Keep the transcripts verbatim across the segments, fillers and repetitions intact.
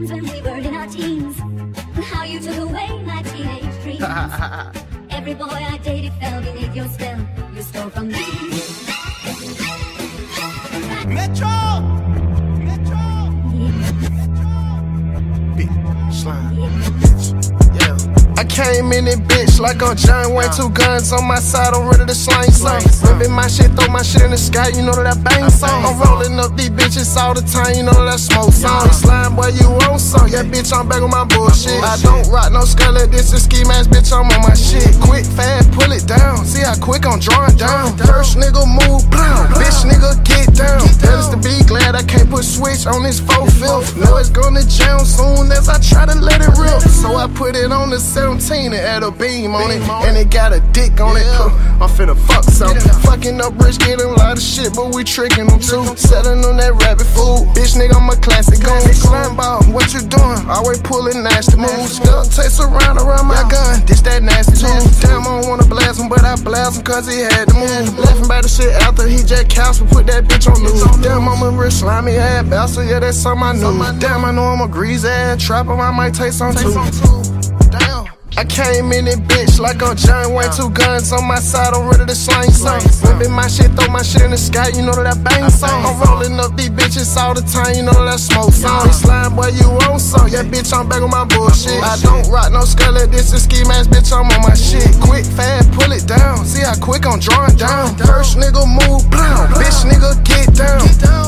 times when we were in our teens, and how you took away my teenage dreams. Every boy I dated fell beneath your spell. You stole from me. Metro! Metro! Yeah. Big slime. Yeah. I came in it, bitch, like I'm John Wayne. Two guns on my side, I'm ready to slang some. Ripping my shit, throw my shit in the sky, you know that I bang some. I'm rolling up these bitches all the time, you know that I smoke some. Slime boy, you want some? Yeah, bitch, I'm back on my bullshit. I don't rock no skull like this, a ski mask, bitch, I'm on my shit. Quick, fast, pull it down. See how quick I'm drawing down. First nigga move, blam. Bitch, nigga, get down. Better to be glad I can't put switch on this four fifth. Know it's gonna jam soon as I try to let it rip. So I put it on the seventeen and add a beam on it, and it got a dick on it. I'm finna fuck something. Fucking up rich, getting a lot of shit, but we tricking them too. Selling on that rabbit food. Bitch, nigga, I'm a classic gun. Slime ball, what you doing? Always pulling nasty moves. Duck takes around around my gun. This that nasty too. Damn, I don't wanna blast him, but I blast him cause he had to move. Laughing about the shit after he just couched, put that bitch on news. Damn, I'm a rich slimy ass bastard, yeah, that's something I knew. Damn, I know I'm a greasy ass trapper, I might take some too. Damn. I came in it, bitch, like I'm John Wayne. Two guns on my side, I'm ready to slang some. Ripping my shit, throw my shit in the sky, you know that I bang some. I'm rolling up these bitches all the time, you know that I smoke some. Slime boy, you want some? Yeah, bitch, I'm back on my bullshit. I don't rock no skull like this, a ski mask, bitch, I'm on my shit. Quick, fast, pull it down. See how quick I'm drawing down. First nigga move, blam. Bitch, nigga, get down.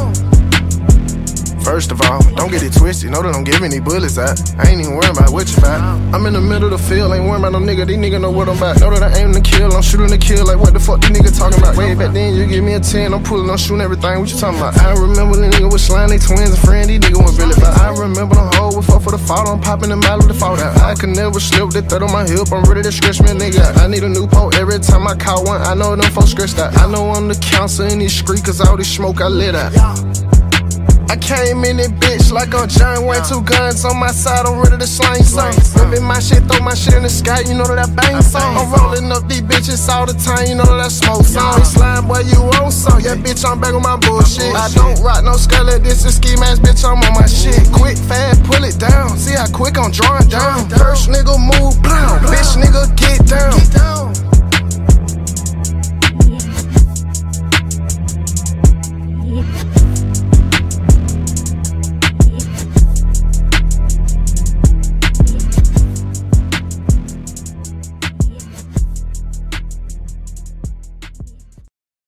First of all, don't get it twisted, know that I'm giving these bullets out. I ain't even worried about what you about. I'm in the middle of the field, ain't worried about no nigga, these niggas know what I'm about. Know that I aim to kill, I'm shooting to kill, like what the fuck these niggas talking about? Way back then, you give me a ten, I'm pulling, I'm shooting everything, what you talking about? I remember the nigga with slime, they twins and friend, these niggas wasn't really about. I remember the hoe with fuck for the fall, I'm popping the mile with the fall out. I could never slip the third on my hip, I'm ready to stretch me a nigga out. I need a new pole every time I caught one, I know them folks stressed out. I know I'm the counselor in these streets, cause all this smoke I lit out. I came in it, bitch, like I'm John Wayne. Two guns on my side, I'm ready to slang some. Ripping my shit, throw my shit in the sky, you know that I bang some. I'm rolling up these bitches all the time, you know that I smoke some. Slime boy, you want some? Yeah, bitch, I'm back on my bullshit. I don't rock no skull like this, a ski mask, bitch, I'm on my shit. Quick, fast, pull it down. See how quick I'm drawing down. First nigga move, blam. Bitch, nigga, get down.